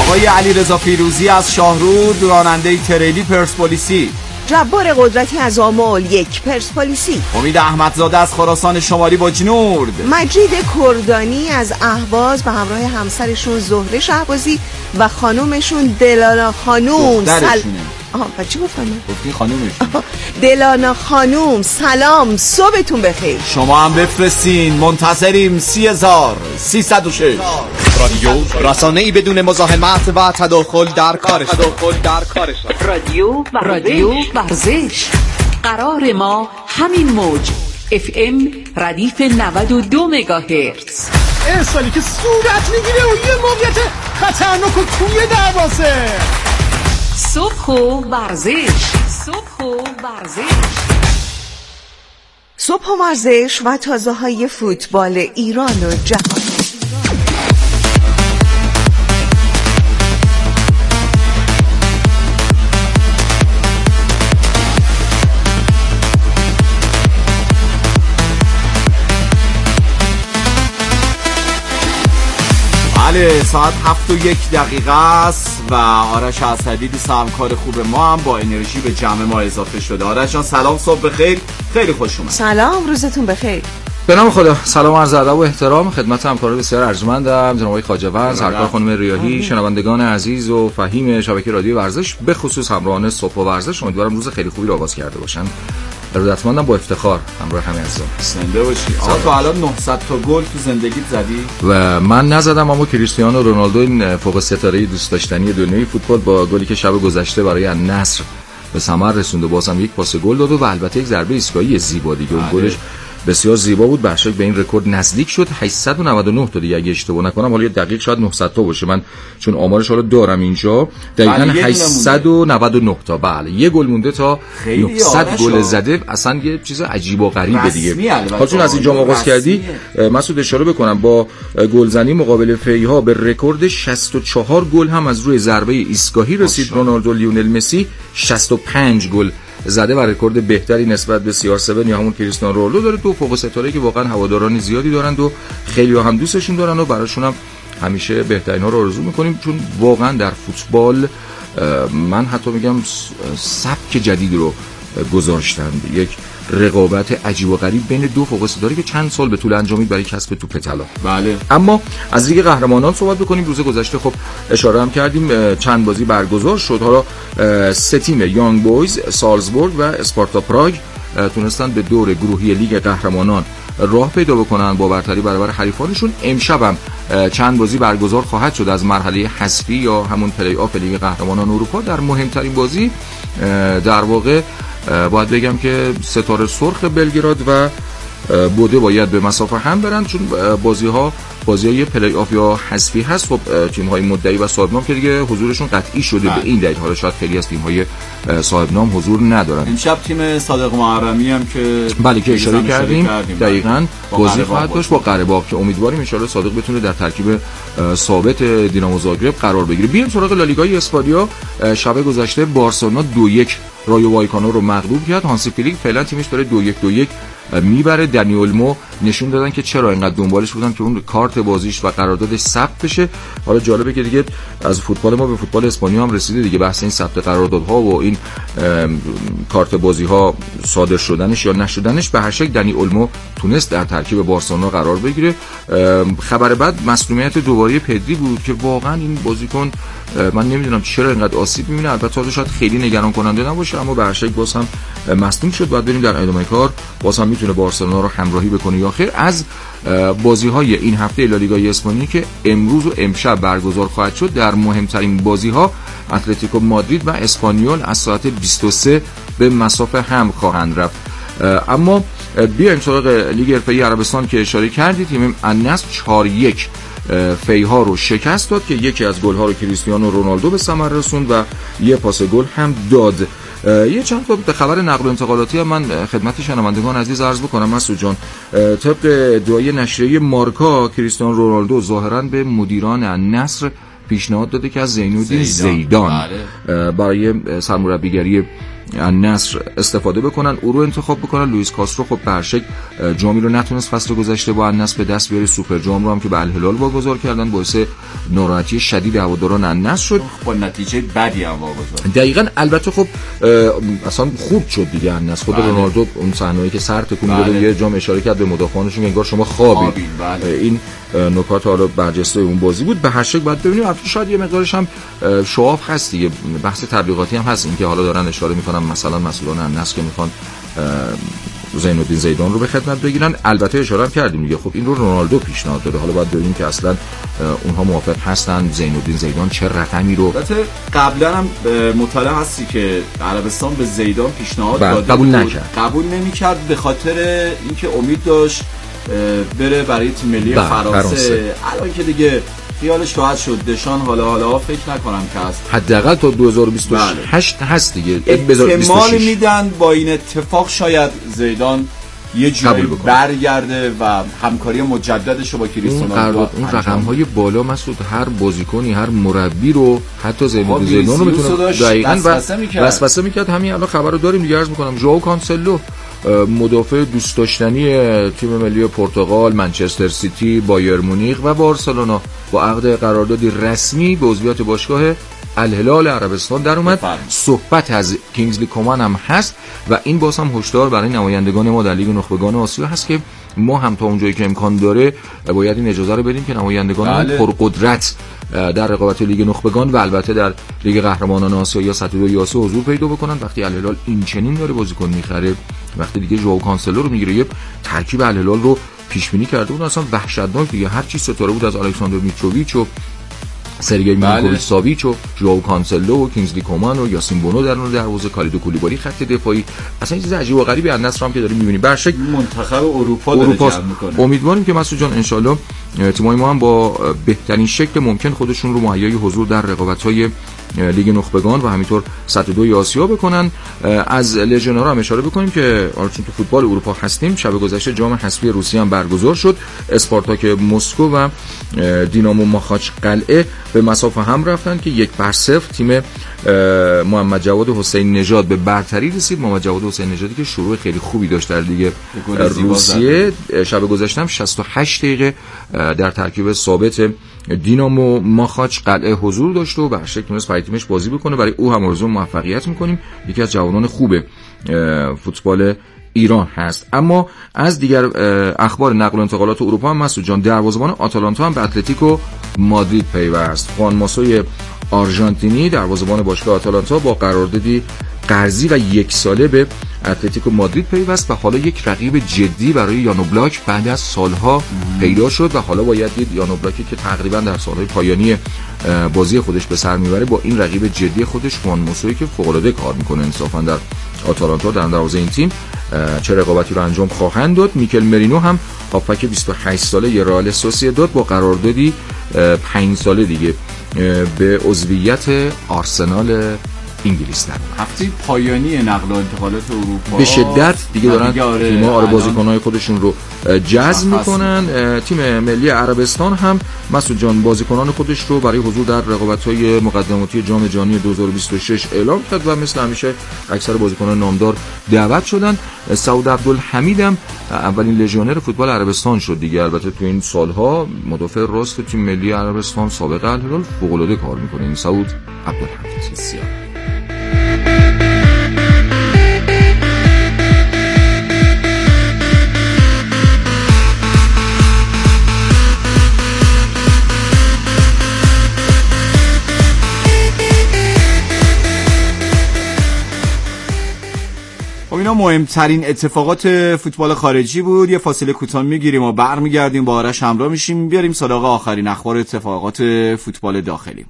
آقای علیرضا فیروزی از شاهرود راننده تریلی پرسپولیسی، جبار قدرتی از آمل 1 پرسپولیسی، امید احمدزاده از خراسان شمالی بجنورد، مجید کردانی از اهواز به همراه همسرشون زهره شهبازی و خانومشون دلانا خانوم. چی گفتم من؟ گفتی خانومشون. دلانا خانوم سلام، صبحتون بخیر. شما هم بفرستین، منتظریم. 30306 رادیو رسانه‌ای بدون مزاحمت و تداخل در کارش. رادیو ورزش. قرار ما همین موج FM ردیف 92 مگاهرتز. سالی که صورت میگیره و یه موقعیت خطرناک و توی دروازه. صبح و ورزش. صبح و ورزش و تازه های فوتبال ایران و جهان. بله، ساعت 7:01 است و آرش اسدی همکار خوب ما هم با انرژی به جمع ما اضافه شده. آرش جان سلام، صبح بخیر، خیلی خوش اومد. سلام، روزتون بخیر. به نام خدا. سلام عرض ادب و احترام خدمت همکاران بسیار ارجمندم، جناب آقای خواجه‌ور، سرکار خانم ریاحی، شنوندگان عزیز و فهیم شبکه رادیو ورزش، به خصوص همراهان صبح و ورزش. امیدوارم روز خیلی خوبی رو آغاز کرده باشن. ارادتمندم، با افتخار همراه همه عزیزان. زنده باشی. آقا تو الان 900 تا گل تو زندگیت زدی؟ و من نزدم، اما کریستیانو رونالدو این فوق ستاره دوست داشتنی دنیای فوتبال با گلی که شب گذشته برای النصر به ثمر رسوند و بازم یک پاس گل داد و البته یک ضربه ایستگاهی زیبا دیگه. اون گلش بسیار زیبا بود، به شک به این رکورد نزدیک شد. 899 تا دیگه اگه اشتباه نکنم، حالا دقیق شاید 900 تا باشه، من چون آمارش حالا دارم اینجا، دقیقاً 899 تا. بله، یه گل مونده تا 900 گل زده. اصلا یه چیز عجیب و غریبه دیگه. حالا چون از اینجا آغاز کردی، مسعود اشاره بکنم با گلزنی مقابل فیها به رکورد 64 گل هم از روی ضربه ایستگاهی رسید. رونالدو لیونل مسی 65 گل زده و رکورد بهتری نسبت به CR7 یا همون کریستیانو رونالدو داره. دو فوق ستاره‌ای که واقعا هواداران زیادی دارند و خیلی هم دوستشون دارن و براشون هم همیشه بهترین ها رو آرزو می‌کنیم، چون واقعا در فوتبال من حتی میگم سبک جدید رو گذاشتند. یک رقابت عجیب و غریب بین دو فوق ستاره که چند سال به طول انجامید برای کسب توپ طلا. بله. اما از لیگ قهرمانان صحبت بکنیم. روز گذشته خب اشاره هم کردیم چند بازی برگزار شد. حالا سه تیم یانگ بویز، سالزبورگ و اسپارتا پراگ تونستن به دور گروهی لیگ قهرمانان راه پیدا بکنن با برتری برابر حریفانشون. امشب هم چند بازی برگزار خواهد شد از مرحله حذفی یا همون پلی آف لیگ قهرمانان اروپا. در مهمترین بازی در واقع باید بگم که ستاره سرخ بلگراد و بوده باید به مسافه هم برن، چون بازی‌های پلی آف یا حذفی هست. خب تیم‌های مدعی و صاحب نام که دیگه حضورشون قطعی شده. به این دلیل حالا شاید خیلی از تیم‌های صاحب نام حضور ندارن. امشب تیم صادق محرمی هم که بله که اشاره کردیم دقیقاً بازی خواهد داشت با قره‌باغ که امیدواریم ان شاءالله صادق بتونه در ترکیب ثابت دینامو زاگرب قرار بگیره. بیایم سراغ لالیگای اسپانیا. شب گذشته بارسلونا 2-1 رایو وایکانو رو مغلوب کرد. هانسی فلیک فعلا تیمش داره 2-1 میبره. دنی اولمو نشون دادن که چرا اینقدر دنبالش بودن که اون کارت بازیش و قراردادش ثبت بشه. حالا جالبه که دیگه از فوتبال ما به فوتبال اسپانیا هم رسیده دیگه، بحث این ثبت قراردادها و این کارت بازی‌ها صادر شدنش یا نشدنش. به هر شکل دنی اولمو تونست در ترکیب بارسلونا قرار بگیره. خبر بعد مصونیت دوباره پدری بود که واقعا این بازیکن من نمیدونم چرا اینقدر آسیب می‌بینه. البته شاید خیلی نگران کننده نباشه، اما به هر شکل باز هم مصدوم شد. بعد بریم در ادامه کار باز هم میتونه بارسلونا رو همراهی بکنه یا خیر. از بازی‌های این هفته لالیگای اسپانیا که امروز و امشب برگزار خواهد شد، در مهمترین بازی‌ها اتلتیکو مادرید و اسپانیول از ساعت 23 به مسافه هم خواهند رفت. اما بیایم سراغ لیگ حرفه‌ای عربستان که اشاره کردید. تیم النصر 4-1 فیها رو شکست داد که یکی از گل‌ها رو کریستیانو رونالدو به ثمر رسوند و یه پاس گل هم داد. یه چند تا به خبر نقل و انتقالاتی هم من خدمت شنوندگان عزیز عرض بکنم. مسعود جان، طبق ادعای نشریه مارکا کریستیانو رونالدو ظاهراً به مدیران النصر پیشنهاد داده که از زینودین زیدان برای سرمربیگری النصر استفاده بکنن، او رو انتخاب بکنن. لوئیس کاسترو خب به هر شکل جامی رو نتونست فصل گذشته با النصر به دست بیاره، سوپر جام رو هم که به الهلال واگذار کردن باعث ناراحتی شدید هواداران النصر شد، با نتیجه بدی هم واگذار. دقیقاً. البته خب اصلا خوب شد دیگه النصر. خود رونالدو اون صحنه‌ای که سر تکون داد یه جام اشاره کرد به مدافعانشون انگار شما خوابید. این نکات حالا برجسته اون بازی بود. به هر شکل باید ببینیم، البته شاید یه مقدارش هم شواف هست دیگه، بحث تبلیغاتی هم هست، اینکه حالا دارن اشاره میکنن مثلا مسئولان النصر که میخوان زینودین زیدان رو به خدمت بگیرن. البته اشاره هم کردیم دیگه، خب این رو رونالدو پیشنهاد داده، حالا باید ببینیم که اصلا اونها موافق هستن زینودین زیدان چه رقمی رو. البته قبلا هم مطالعه هستی که عربستان به زیدان پیشنهاد داده، قبول نمی‌کرد به خاطر اینکه امید داشت بره برای تیم ملی فرانسه. الان که دیگه خیالش راحت شد، دشان حالا فکر نکنم که هست، حداقل تا 2028 هست دیگه. احتمال میدن با این اتفاق شاید زیدان یه جوری برگرده و همکاری مجددش رو با کریستیانو اون رقم‌های بالا مسعود هر بازیکنی هر مربی رو حتی زینودین زیدان رو میتونه دقیقاً وسوسه میکرد. همین الان خبر رو داریم دیگه، عرض میکنم ژائو کانسلو مدافع دوست داشتنی تیم ملی پرتغال، منچستر سیتی، بایر مونیخ و بارسلونا با عقد قراردادی رسمی به عضویت باشگاه الهلال عربستان در اومد. صحبت از کینگزلی کومان هم هست و این باز هم هشدار برای نمایندگان ما در لیگ نخبگان آسیا هست که ما هم تا اونجایی که امکان داره باید این اجازه رو بدیم که نمایندگان پرقدرت در رقابت لیگ نخبگان و البته در لیگ قهرمانان آسیا یا سطح آسیا حضور پیدا بکنن. وقتی الهلال این چنین داره بازیکن میخره، وقتی دیگه ژائو کانسلو رو میگیره، یه ترکیب الهلال رو پیش بینی کرده بود اصلا وحشتناک دیگه، هر چی ستاره بود از الکساندر میتروویچ و سرگئی مینکوویچ ساویچ و ژائو کانسلو و کینگزلی کومان و یاسین بونو در اون دروازه، کالیدو کولیبالی خط دفاعی، اصلا این چیز عجیب و غریبی از النصر هم که داریم می‌بینیم. به هر شکل منتخب اروپا داره جذب می‌کنه. امیدواریم که مسعود جان ان شاءالله تیم‌های ما هم با بهترین شکل ممکن خودشون رو مهیای حضور در رقابت‌های لیگ نخبگان و همینطور سطح 2 آسیا بکنن. از لژیونرها هم اشاره بکنیم که چون تو فوتبال اروپا هستیم، شب گذشته جام حذفی روسیه هم برگزار شد. اسپارتاک مسکو و دینامو ماخاچ قلعه به مسافه هم رفتن که 1-0 تیم محمد جواد حسین نژاد به برتری رسید. محمد جواد حسین نژادی که شروع خیلی خوبی داشت در لیگ روسیه، شب گذشته هم 68 دقیقه در ترکیب ثابت دینامو ماخاچ قلعه حضور داشت و به هر شکل تونست برای تیمش بازی بکنه. برای او هم آرزو موفقیت میکنیم، یکی از جوانان خوب فوتبال ایران هست. اما از دیگر اخبار نقل و انتقالات اروپا هم مسعود جان، دروازه‌بان آتالانتا هم به اتلتیکو مادرید پیوست. خوان ماسوی آرژانتینی دروازه‌بان باشگاه آتالانتا با قراردادی قرضی و 1 ساله به اتلتیکو مادرید پیوست و حالا یک رقیب جدی برای یان اوبلاک بعد از سالها پیدا شد و حالا باید دید یان اوبلاکی که تقریبا در سالهای پایانی بازی خودش به سر میبره با این رقیب جدی خودش خوان ماسوی که فوق‌العاده کار میکنه انصافا در آتالانتا در دروازه این تیم چه رقابتی رو انجام خواهند داد. میکل مرینو هم هافبک 28 ساله رئال سوسییداد با قراردادی 5 ساله دیگه به عضویت آرسنال انگلیس در هفته پایانی نقل و انتقالات اروپا به شدت دیگه دارن تیم‌ها بازیکن‌های خودشون رو جذب میکنن. تیم ملی عربستان هم مسعود جان بازیکنان خودش رو برای حضور در رقابت‌های مقدماتی جام جهانی 2026 اعلام کرد و مثل همیشه اکثر بازیکنان نامدار دعوت شدن. سعود عبدالحمید هم اولین لژیونر فوتبال عربستان شد دیگه. البته تو این سالها مدافع راست تیم ملی عربستان سابق الهلال فوق‌العاده کار میکنه این سعود عبدالحمید. اینا مهمترین اتفاقات فوتبال خارجی بود. یه فاصله کوتاه میگیریم و برمیگردیم با آرش همراه میشیم، بیاریم سراغ آخرین اخبار اتفاقات فوتبال داخلی.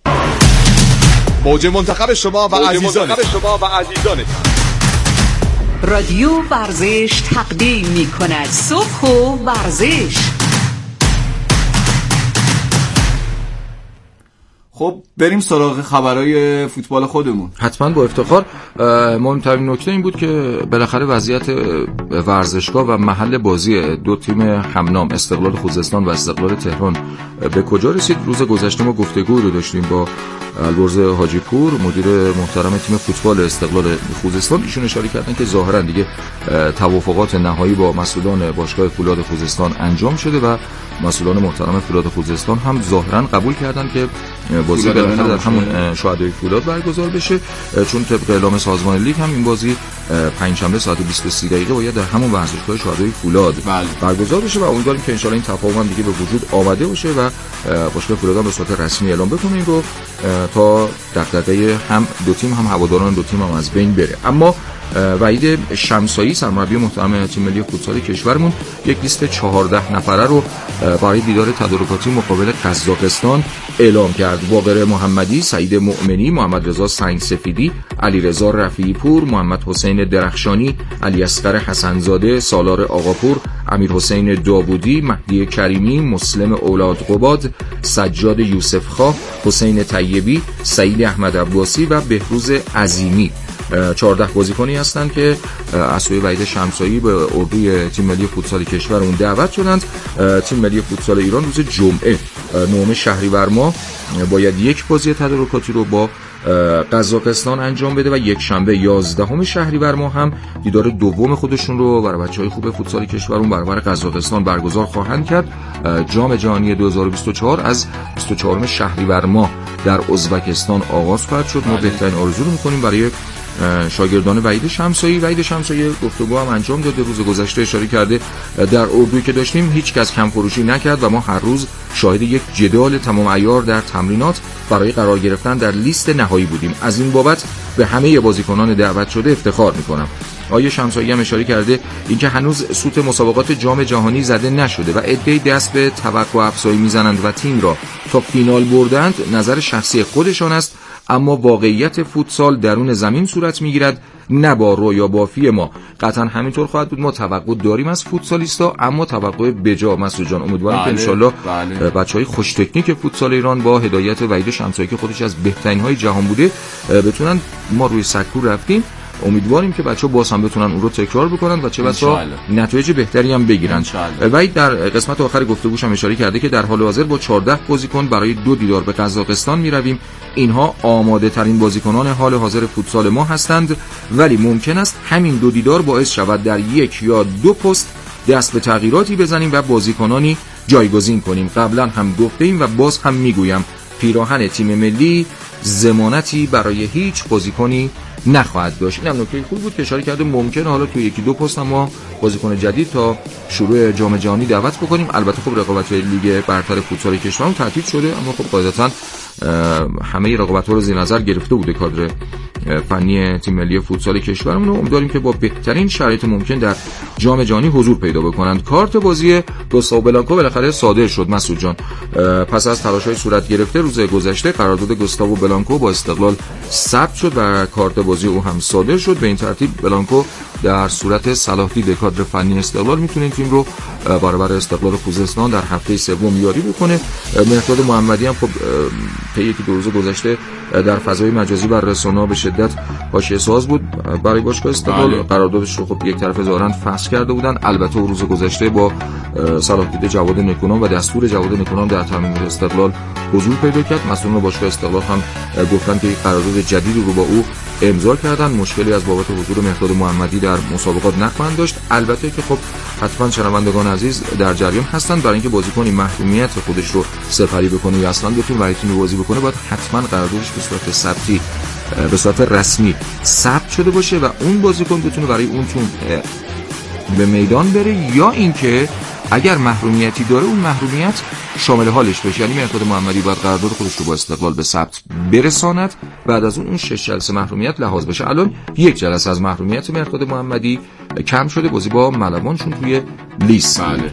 موج منتخب شما و عزیزان رادیو ورزش تقدیم میکند صبح و ورزش. خب بریم سراغ خبرهای فوتبال خودمون. حتما با افتخار. مهمترین نکته این بود که بالاخره وضعیت ورزشگاه و محل بازی دو تیم همنام استقلال خوزستان و استقلال تهران به کجا رسید. روز گذشته ما گفتگو رو داشتیم با البرز حاجی پور، مدیر محترم تیم فوتبال استقلال خوزستان. ایشون اشاره کردن که ظاهرا دیگه توافقات نهایی با مسئولان باشگاه فولاد خوزستان انجام شده و مسئولان محترم فولاد خوزستان هم ظاهرا قبول کردن که بازی بالاخره در همون شهدای فولاد برگزار بشه، چون طبق اعلام سازمان لیگ هم این بازی پنجشنبه ساعت 20:30 باید در همون ورزشگاه شهدای فولاد برگزار بشه و امیدواریم که ان شاء الله این تفاهم دیگه به وجود آمده باشه و باشگاه فولاد هم به صورت رسمی اعلام بکنه این رو تا دغدغه هم دو تیم هم هواداران دو تیم هم از بین بره. اما وحید شمسایی سرمربی محترم تیم ملی فوتسال کشورمون یک لیست 14 نفره رو برای دیدار تدارکاتی مقابل قزاقستان اعلام کرد. باقر محمدی، سعید مؤمنی، محمد رضا سنگسفیدی، علیرضا رفیعی پور، محمد حسین درخشانی، علی اصغر حسنزاده، سالار آقاپور، امیر حسین داوودی، مهدی کریمی، مسلم اولاد قباد، سجاد یوسفخا، حسین طیبی، سعید احمد عباسی و بهروز عظیمی 14 بازیکنی هستند که از سوی وحید شمسایی به اردوی تیم ملی فوتسال کشورمون دعوت شدند. تیم ملی فوتسال ایران روز جمعه 9 شهریور ماه باید یک بازی تدارکاتی رو با قزاقستان انجام بده و یک شنبه 11 شهریور ماه هم دیدار دوم خودشون رو برای بچهای خوب فوتسال کشورمون برابر قزاقستان برگزار خواهند کرد. جام جهانی 2024 از 24 شهریور ماه در ازبکستان آغاز خواهد شد. ما بهترین آرزو رو می‌کنیم برای شاگردان وحید شمسایی. وحید شمسایی گفتگو هم انجام داده، روز گذشته اشاره کرده در اردویی که داشتیم هیچ کس کم فروشی نکرد و ما هر روز شاهد یک جدال تمام عیار در تمرینات برای قرار گرفتن در لیست نهایی بودیم. از این بابت به همه بازیکنان دعوت شده افتخار میکنم. آیه شمسایی هم اشاره کرده اینکه هنوز سوت مسابقات جام جهانی زده نشده و عده‌ای دست به توقع افزایی میزنند و تیم را تا فینال بردند نظر شخصی خودشان است، اما واقعیت فوتسال درون زمین صورت میگیرد، نه با رویا بافی ما. قطعا همینطور خواهد بود. ما توقع داریم از فوتسالیستا، اما توقع بجا. مسعود جان امیدوارم که انشالله بچهای خوش تکنیک فوتسال ایران با هدایت وحید شمسایی که خودش از بهترین های جهان بوده بتونن. ما روی سکو رفتیم، امیدواریم که بچه‌ها باز هم بتونن اون رو تکرار بکنن و چه بسا نتایج بهتری هم بگیرن. وحید در قسمت آخر گفتگوش هم اشاره کرده که در حال حاضر با 14 بازیکن برای 2 دیدار به قزاقستان میرویم. اینها آماده ترین بازیکنان حال حاضر فوتسال ما هستند، ولی ممکن است همین 2 دیدار باعث شود در 1 یا 2 پست دست به تغییراتی بزنیم و بازیکنانی جایگزین کنیم. قبلا هم گفتیم و باز هم میگویم پیراهن تیم ملی ضمانتی برای هیچ بازیکنی نخواهد داشت. اینم نکته خوب بود که اشاره کرده ممکنه حالا توی 1-2 پست ما بازیکن جدید تا شروع جام جهانی دعوت بکنیم. البته خب رقابت لیگ برتر فوتسال کشورمون تعطیل شده، اما خب قاعدتاً همه رقابت‌ها رو زیر نظر گرفته بوده کادر فنی تیم ملی فوتسال کشورمون. امیدواریم که با بهترین شرایط ممکن در جام جهانی حضور پیدا بکنند. کارت بازی گوستاو بلانکو بالاخره صادر شد مسعود جان. پس از تلاش‌های صورت گرفته روز گذشته قرارداد گوستاو بلانکو با استقلال ثبت شد و کارت بازی او هم صادر شد. به این ترتیب بلانکو در صورت صلاح دید کادر فنی استقلال میتونه این تیم رو برابر استقلال خوزستان در هفته سوم یاری بکنه. مهرداد محمدی هم خب طی 2 روز گذشته در فضای مجازی بر رسانه‌ها به شدت حاشیه‌ساز بود برای باشگاه استقلال. قراردادش رو خب یک طرفه ظاهراً فسخ کرده بودن. البته روز گذشته با صلاح دید جواد نکونام و دستور جواد نکونام در تمرین استقلال حضور پیدا کرد. مسئولان باشگاه استقلال هم گفتن که قرارداد جدیدی رو با او امضا کردن. مشکلی از بابت حضور مهرداد محمدی در مسابقات نخواهند داشت. البته که خب حتما شنوندگان عزیز در جریان هستند برای اینکه بازیکنی محرومیت خودش رو سپری بکنه یا اصلا بتونه برای تیم بازی بکنه باید حتما قراردادش به صورت ثبتی به صورت رسمی ثبت شده باشه و اون بازیکن بتونه برای اون تیم به میدان بره، یا اینکه اگر محرومیتی داره اون محرومیت شامل حالش بشه. یعنی مهرداد محمدی باید قرارداد خودش رو با استقلال به ثبت برساند، بعد از اون 6 جلسه محرومیت لحاظ بشه. الان 1 جلسه از محرومیت مهرداد محمدی کم شده، بازی با ملوانشون توی لیست. بله.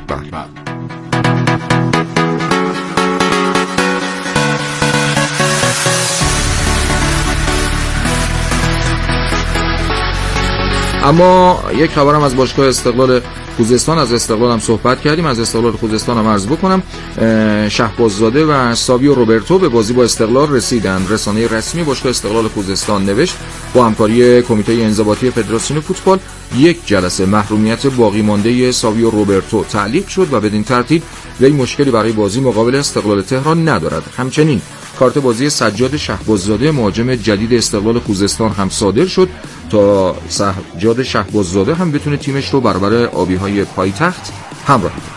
اما یک خبرم از باشگاه استقلال خوزستان. از استقلال هم صحبت کردیم، از استقلال خوزستان هم عرض بکنم شهباززاده و ساویو روبرتو به بازی با استقلال رسیدند. رسانه رسمی باشگاه استقلال خوزستان نوشت با همکاری کمیته انضباطی فدراسیون فوتبال یک جلسه محرومیت باقی مانده ساویو روبرتو تعلیق شد و بدین ترتیب وی مشکلی برای بازی مقابل استقلال تهران ندارد. همچنین کارت بازی سجاد شهباززاده مهاجم جدید استقلال خوزستان هم صادر شد تا سجاد شهباززاده هم بتونه تیمش رو برابر آبی‌های پایتخت همراه کنه.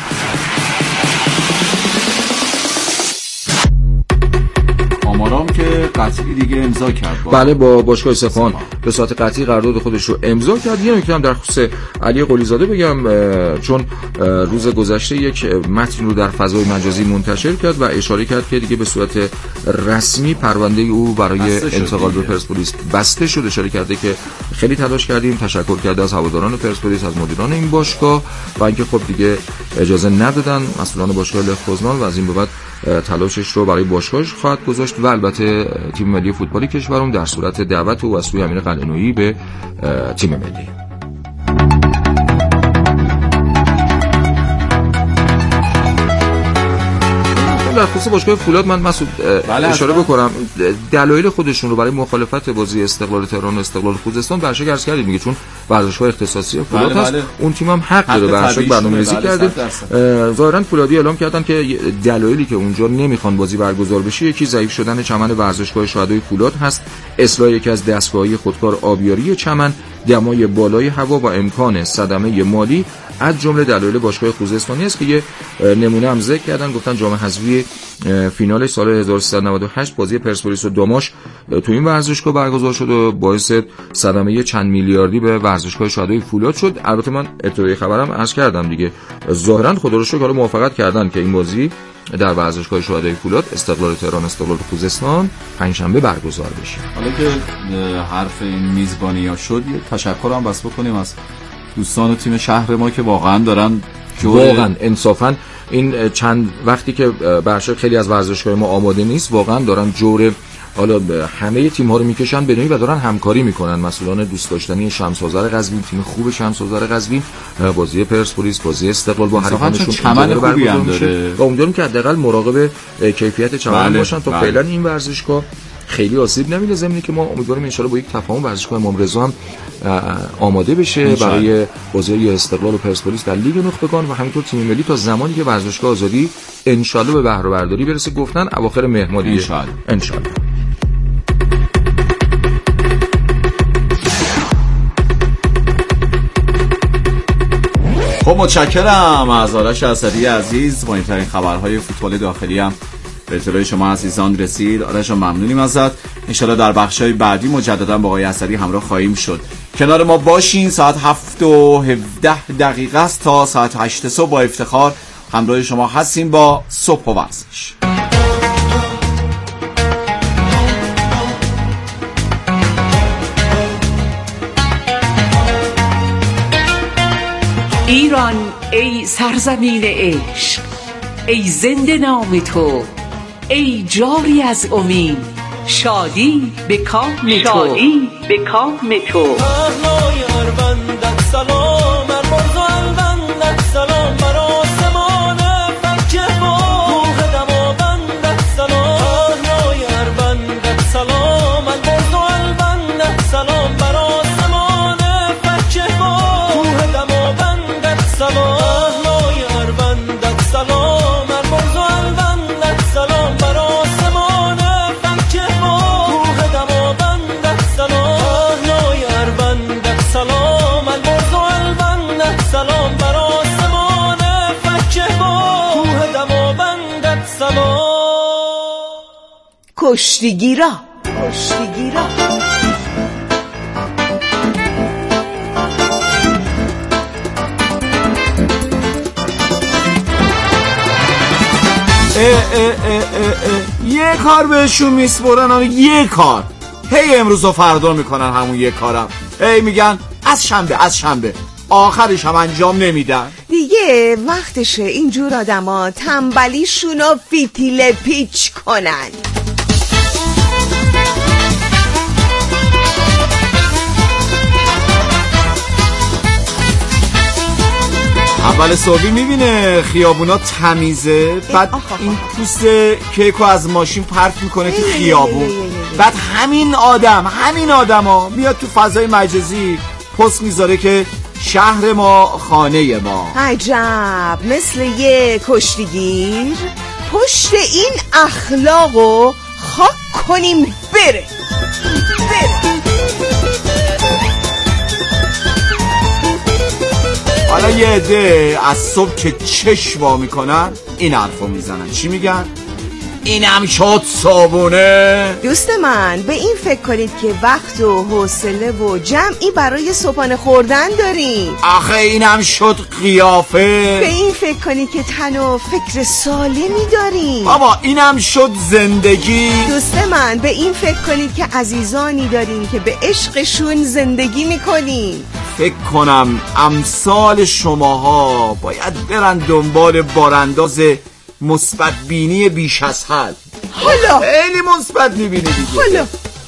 آمارام که قطعی دیگه امضا کرد. بله با باشگاه اصفهان به صورت قطعی قرارداد خودش رو امضا کرد. یه نکته هم در خصوص علی قلی‌زاده بگم، چون روز گذشته یک متن رو در فضای مجازی منتشر کرد و اشاره کرد که دیگه به صورت رسمی پرونده او برای انتقال به پرسپولیس بسته شد. اشاره کرده که خیلی تلاش کردیم، تشکر کرده از هواداران پرسپولیس، از مدیران این باشگاه و اینکه خب دیگه اجازه ندادن مسئولان باشگاه لخت-پوزنان و از این به بعد تلاشش رو برای باشگاهش خواهد گذاشت و البته تیم ملی فوتبالی کشورم در صورت دعوت او از سوی امیر قلعه‌نویی به تیم ملی. در خصوص باشگاه فولاد من مسعود اشاره بکنم دلایل خودشون رو برای مخالفت بازی استقلال تهران و استقلال خوزستان برشک عرض کردیم دیگه، چون ورزشگاه اختصاصی فولاد هست. اون تیم هم حق داره برشک برنامه‌ریزی کرده. ظاهرا فولادی اعلام کردن که دلایلی که اونجا نمیخوان بازی برگزار بشه یکی ضعیف شدن چمن ورزشگاه شهدای فولاد هست، اصلاح یکی از دستگاه‌های خودکار آبیاری چمن، دمای بالای هوا و امکان صدمه مالی از جمله دلایل باشگاه خوزستانی است که یه نمونه هم ذکر کردن. گفتن جام حذفی فینال سال 1398 بازی پرسپولیس و داماش تو این ورزشگاه برگزار شد و باعث صدمه چند میلیاردی به ورزشگاه شهدای فولاد شد. البته من ابتدای خبرم عرض کردم دیگه، ظاهرا خدا رو شکر حالا موافقت کردن که این بازی در ورزشگاه شهدای فولاد استقلال تهران استقلال خوزستان پنجشنبه برگزار بشه. حالا که حرف این میزبانی‌ها شد یه تشکر هم بس بکنیم از دوستان و تیم شهر ما که واقعا دارن واقعا انصافا این چند وقتی که برشک خیلی از ورزشگاه ما آماده نیست واقعا دارن جور حالا همه تیم ها رو میکشن به نوعی و دارن همکاری میکنن. مسئولان دوست داشتنی شمس آذر قزوین، تیم خوب شمس آذر قزوین، بازی پرسپولیس، بازی استقلال با حریفانشون چمن خوبی هم داره و امیدوارم که حداقل مراقب کیفیت چمن باشن تا فعلا این ورزشگاه خیلی آسیب نمیده. ضمن که ما امیدواریم ان شاءالله با یک تفاهم ورزشگاه امام رضا هم آماده بشه برای بازی استقلال و پرسپولیس در لیگ نخبگان و همینطور تیم ملی تا زمانی که ورزشگاه آزادی ان شاءالله به بهره برداری برسه. گفتن اواخر مهر ماه ان شاءالله. خب متشکرم از آرش اسدی عزیز. مهمترین خبرهای فوتبال داخلی هم به اطلاع شما عزیزان رسید. آرش ممنونیم ازت. انشالله در بخش‌های بعدی مجددا با آقای اسدی همراه خواهیم شد. کنار ما باشین. ساعت 7:17 است تا ساعت 8 صبح با افتخار همراه شما هستیم با صبح و ورزش. ایران ای سرزمین عشق، ای زنده نام تو، ای جاری از امید، شادی به کام تو، شادی به کام تو. کشتیگیرا یه کار بهشون میسپرن، یه کار هی امروز و فردا میکنن همون یه کارم. هی میگن از شنبه آخرش هم انجام نمیدن. دیگه وقتشه اینجور آدما تنبلیشونو فیتیل پیچ کنن. اول صبحی میبینه خیابونا تمیزه، بعد این پوست کیکو از ماشین پرت میکنه تو خیابون، بعد همین آدم ها میاد تو فضای مجازی پست میذاره که شهر ما خانه ما. عجب، مثل یه کشتیگیر پشت این اخلاقو خاک کنیم بره. حالا یه عده از صبح که چشم وا میکنن این حرفو میزنن، چی میگن؟ اینم شد صابونه. دوست من به این فکر کنید که وقت و حوصله و جمعی برای صبحانه خوردن داریم. آخه اینم شد قیافه. به این فکر کنید که تن و فکر سالمی داریم. بابا اینم شد زندگی. دوست من به این فکر کنید که عزیزانی داریم که به عشقشون زندگی میکنیم. فکر کنم امثال شماها باید برن دنبال بارانداز مثبت بینی بیش از حد. حالا خیلی مثبت میبینی دیگه. حالا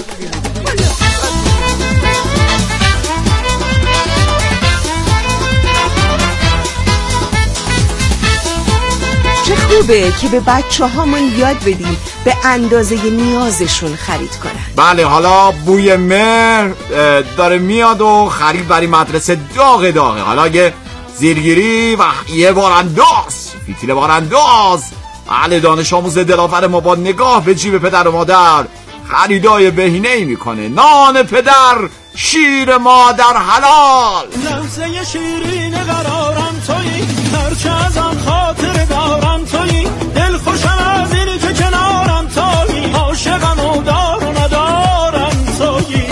چه خوبه که به بچه هامون یاد بدیم به اندازه نیازشون خرید کنن. بله، حالا بوی مهر داره میاد و خرید برای مدرسه داغه. حالا یه زیرگیری و یه بارانداز، فیتیل بارانداز. اهل دانش آموز دلافر ما با نگاه به جیب پدر و مادر خریدای بهینه‌ای میکنه. نان پدر، شیر مادر حلال. لحظه شیرین قرارم تویی، هرچه ازم خاطر دارم تویی، دل خوشم از اینی که کنارم تویی، عاشقم و دار و ندارم تویی.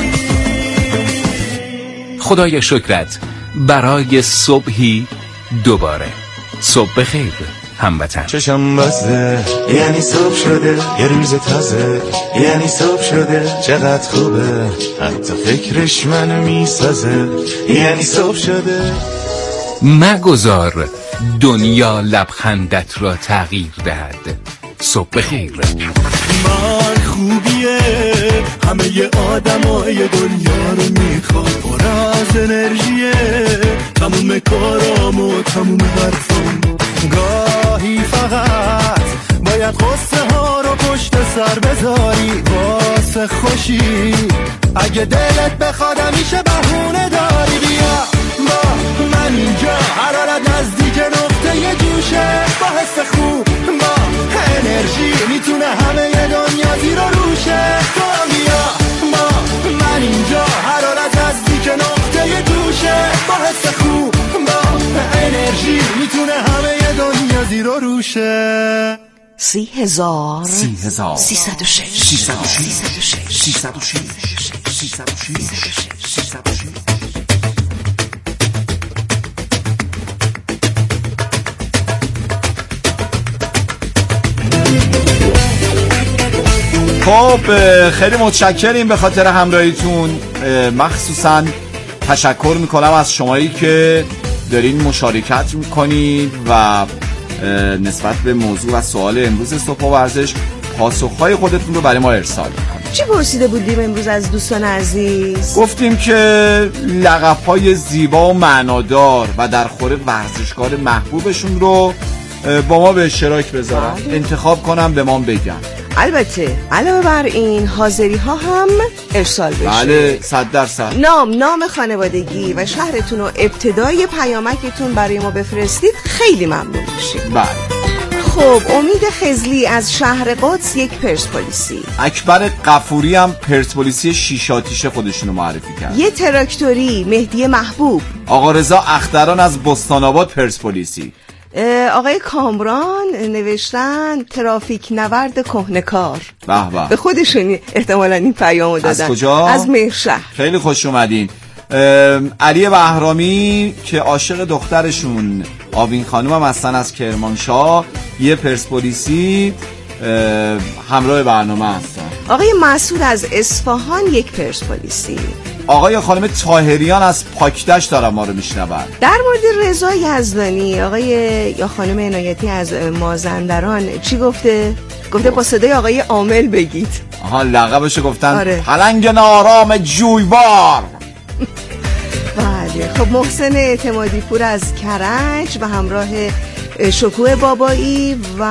خدای شکرت برای صبحی دوباره. صبح بخیر هموطن. چشم بسته یعنی صبح شده، یه روز تازه یعنی صبح شده، چقدر خوبه حتی فکرش منو میسازه، یعنی صبح شده. مگذار دنیا لبخندت را تغییر دهد. صبح بخیر. من خوبیه همه ی آدمای دنیا رو میخواد، پر از انرژیه تموم کارام و تموم حرفام. گاهی فقط باید قصه ها رو پشت سر بذاری واسه خوشی، اگه دلت بخواد همیشه بهونه داری. بیا با من اینجا، حرارت نزدیک نقطه ی جوشه، با حس خوب با انرژی میتونه همه ی دنیا زیر و روشه. تو بیا با من اینجا، حرارت نزدیک نقطه ی جوشه، با حس خوب با انرژی میتونه همه ی دنیا زیر و روشه. 30,306. خب خیلی متشکریم به خاطر همراهیتون. مخصوصا تشکر میکنم از شمایی که دارین مشارکت میکنید و نسبت به موضوع و سوال امروز صبح و ورزش پاسخهای خودتون رو برای ما ارسال میکنید. چی پرسیده بودیم امروز از دوستان عزیز؟ گفتیم که لقب‌های زیبا و معنادار و در خور ورزشکار محبوبشون رو با ما به اشتراک بذارن، انتخاب کنم به ما بگن. البته علاوه بر این حاضری ها هم ارسال بشه. بله 100%. نام خانوادگی و شهرتون رو ابتدای پیامکتون برای ما بفرستید، خیلی ممنون میشیم. بله. خب امید خزلی از شهر قدس یک پرسپولیسی، اکبر قفوری هم پرسپولیسی شیشاتیشه خودشونو معرفی کرد. یه تراکتوری مهدی محبوب، آقا رضا اختران از بستان آباد پرسپولیسی، آقای کامران نوشتن ترافیک نورد کهنکار. به خودشون احتمالاً این پیامو دادن. از کجا؟ از مهرشهر. خیلی خوش اومدین. علی بهرامی که عاشق دخترشون آوین خانم هم هستن از کرمانشاه، یه پرسپولیسی همراه برنامه هستن. آقای مسعود از اصفهان یک پرسپولیسی. آقای خانم طاهریان از پاکدشت دارن ما رو میشنون. در مورد رضا یزدانی آقای یا خانم عنایتی از مازندران چی گفته؟ گفته با صدای آقای عامل بگید. آها لقبشو گفتن. آره. پلنگ نارام جویبار. بله خب محسن اعتمادی پور از کرج به همراه شکوه بابایی و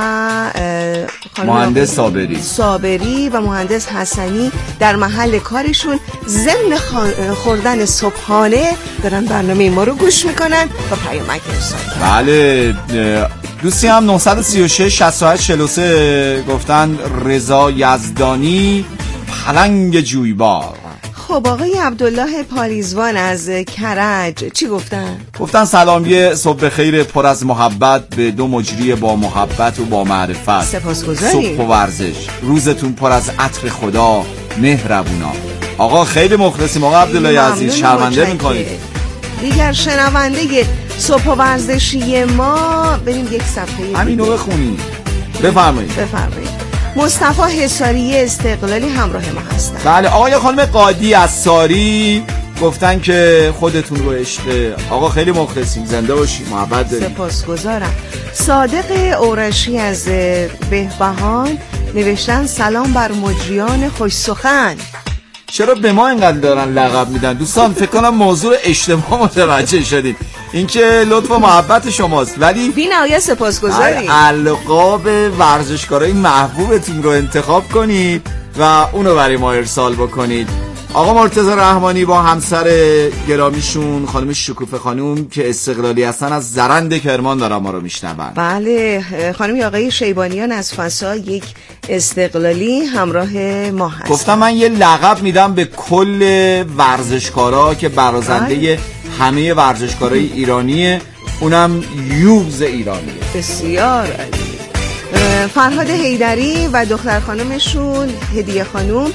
مهندس صابری و مهندس حسنی در محل کارشون ضمن خوردن صبحانه دارن برنامه ما رو گوش میکنن و پیامک ارسال. بله دوستی هم 936 68 43 گفتن رضا یزدانی پلنگ جویبار. خب آقای عبدالله پاریزوان از کرج چی گفتن؟ گفتن سلام، یه صبح خیر پر از محبت به دو مجری با محبت و با معرفت. سپاسگزاریم. صبح و ورزش، روزتون پر از عطر خدا مهربونا. آقا خیلی مخلصیم آقا عبدالله عزیز، شرمنده میکنید. دیگر شنونده صبح و ورزشی ما بریم یک صفحه همینو بخونیم. بفرمایید. مصطفی حصاری استقلالی همراه ما هستن. بله آقای خانم قادی از ساری گفتن که خودتون رو عشق. آقا خیلی مخلصیم، زنده باشی، محبت داریم. سپاسگزارم. صادق اورشی از بهبهان نوشتن سلام بر مجریان خوش سخن. چرا به ما اینقدر دارن لقب میدن دوستان؟ فکر کنم موضوع اشتباه متوجه شدید. این که لطف و محبت شماست، ولی بی‌نهایت سپاسگزاریم. القاب ورزشکارای محبوبتون رو انتخاب کنید و اونو برای ما ارسال بکنید. آقا مرتضی رحمانی با همسر گرامیشون خانم شکوفه خانم که استقلالی هستن از زرند کرمان دارن ما رو میشنون. بله خانم آقای شیبانیان از فسا یک استقلالی همراه ما هستن. گفتم من یه لقب میدم به کل ورزشکارا که برازنده همه ورزشکارای ایرانیه، اونم یوز ایرانیه. بسیار عالی. فرهاد حیدری و دختر خانمشون هدیه خانم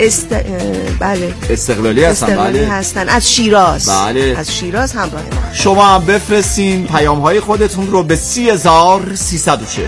بله استقلالی هستن از شیراز. بله از شیراز همراه ما. شما هم بفرستین پیام‌های خودتون رو به 30340.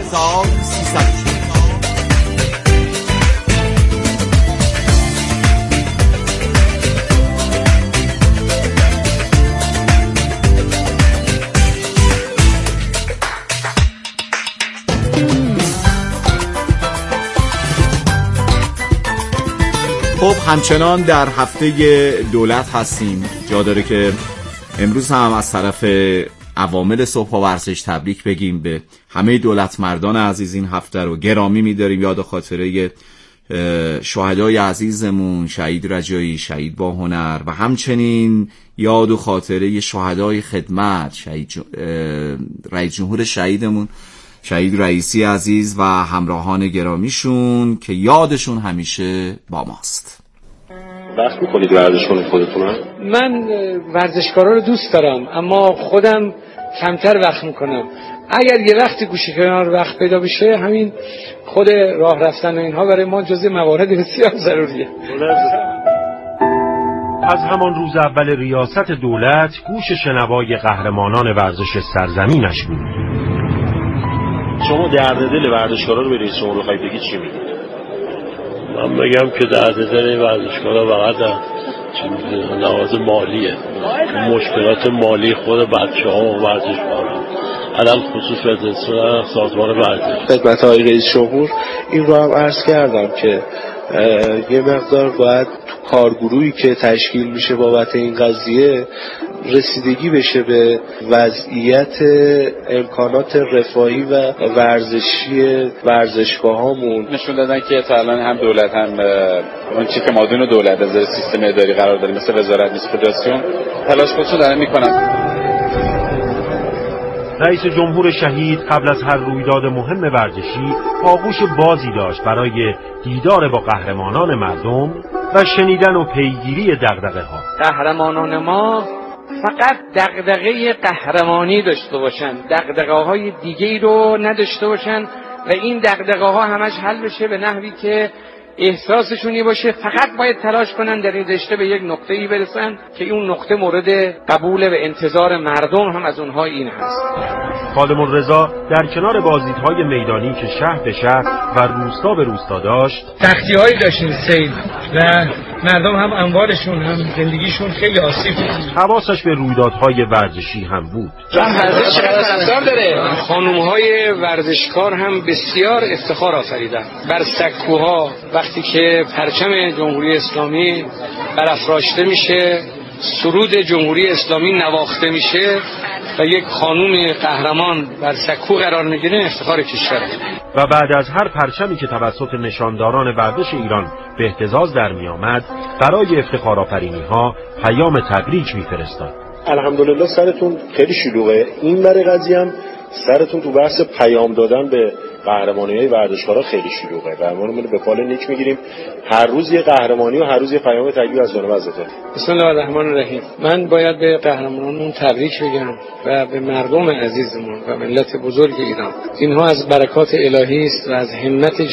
خب همچنان در هفته دولت هستیم. جا داره که امروز هم از طرف عوامل صبح و ورزش تبریک بگیم به همه دولت مردان عزیز. این هفته رو گرامی می‌داریم، یاد خاطره شهدای عزیزمون شهید رجایی، شهید با هنر، و همچنین یاد و خاطره شهدای خدمت، رئیس جمهور شهیدمون شهید رئیسی عزیز و همراهان گرامیشون که یادشون همیشه با ماست. وقت میکنید ورزش کنید خودتون؟ من ورزشکارا رو دوست دارم اما خودم کمتر وقت میکنم. اگر یه وقتی گوشه کنار وقت پیدا بشه، همین خود راه رفتن و اینها برای ما جزء موارد بسیار ضروریه. از همان روز اول ریاست دولت گوش شنوای قهرمانان ورزش سرزمینش بود. شما درد دل ورزشکارا رو به رئیس جمهور بخواید بگید چی میگید؟ من بگم که درد دل ورزشکارا فقط لحاظ مالیه، مشکلات مالی خود بچه‌ها و ورزشکارا، علل خصوص سازمان ورزش. خدمت آقای رئیس جمهور این رو هم عرض کردم که یه مقدار باید تو کارگروهی که تشکیل میشه بابت این قضیه رسیدگی بشه به وضعیت امکانات رفاهی و ورزشی ورزشگاهامون. نشون دادن که تا الان هم دولت هم اون چیزی که مادون دولت از سیستم اداری قرار داره، مثل وزارت، مثل فدراسیون، تلاش خودشون دارن میکنن. رئیس جمهور شهید قبل از هر رویداد مهم ورزشی آغوش بازی داشت برای دیدار با قهرمانان مردم و شنیدن و پیگیری دغدغه‌ها. قهرمانان ما فقط دغدغه قهرمانی داشته باشن، دغدغه‌های دیگه‌ای رو نداشته باشن و این دغدغه‌ها همش حل بشه به نحوی که احساسشونی باشه. فقط باید تلاش کنن در این رشته به یک نقطه‌ای برسن که اون نقطه مورد قبول و انتظار مردم هم از اونها این هست. خادم الرضا در کنار بازدیدهای میدانی که شهر به شهر و روستا به روستا داشت، سختی‌هایی داشتیم سیل و مردم هم اموالشون هم زندگیشون خیلی آسیب دیدن. حواسش به رویدادهای ورزشی هم بود. ورزش چقدر طرفدار داره. خانم‌های ورزشکار هم بسیار افتخار آفریدن بر سکوها. وقتی که پرچم جمهوری اسلامی برافراشته میشه سرود جمهوری اسلامی نواخته میشه و یک خانوم قهرمان بر سکو قرار میگیره افتخار کشوره. و بعد از هر پرچمی که توسط نشانداران ورزش ایران به اهتزاز در می آمد برای افتخارآفرینی ها پیام تبریک میفرستاد. الحمدلله سرتون خیلی شلوغه. این بر قضیه هم سرتون تو بحث پیام دادن به قهرمانی‌های ورزشکارا خیلی شلوغه و ما به فال نیک میگیریم. هر روز یه قهرمانی و هر روز یه پیام تبریک از جانب حضرت. بسم الله الرحمن الرحیم. من باید به قهرمانانمون تبریک بگم و به مردم عزیزمون و ملت بزرگ ایران. اینها از برکات الهی است و از همت